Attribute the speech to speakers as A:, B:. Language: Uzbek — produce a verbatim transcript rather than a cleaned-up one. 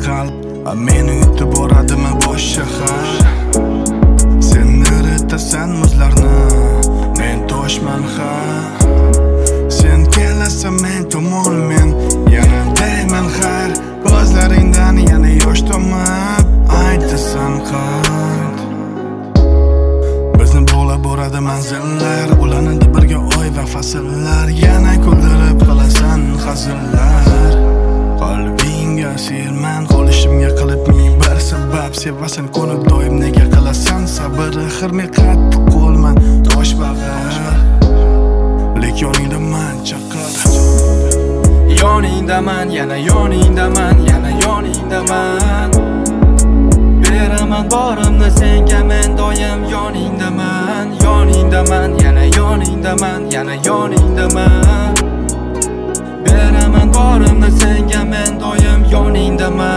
A: qalb meni yutib boradimi bosh shahar. Sen eritasan muzlarni, men toshman ha. Sen kelasan men tomon, men yana deyman xayr. Ko'zlaringdan yana yosh tomib aytasan qat. Bizni bog'lab boradi manzillar, ulanadi birga oy va fasllar. Yana kuldirib qilasan hazillar. Qalbingga sirman, qolishimga qilib ming bir sabab. Sevasan ko'nib doim nega qilasan sabr. Xirmay qattiq qo'lman tosh bag'ar, lek yoningdaman chaqir.
B: Yoningdaman, yana yoningdaman, yana yoningdaman. Beraman borimni senga men doim yoningdaman. Yoningdaman, yana yoningdaman, yana yoningdaman. Beraman borimni senga men doim yoningdaman.